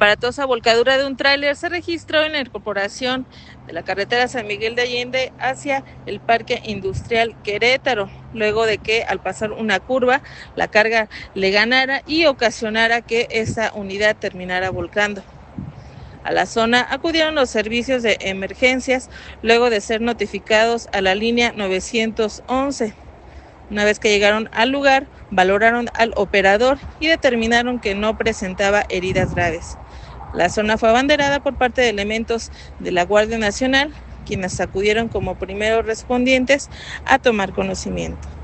aparatosa volcadura de un tráiler se registró en la incorporación de la carretera San Miguel de Allende hacia el Parque Industrial Querétaro, luego de que al pasar una curva la carga le ganara y ocasionara que esa unidad terminara volcando. A la zona acudieron los servicios de emergencias luego de ser notificados a la línea 911. Una vez que llegaron al lugar, valoraron al operador y determinaron que no presentaba heridas graves. La zona fue abanderada por parte de elementos de la Guardia Nacional, quienes acudieron como primeros respondientes a tomar conocimiento.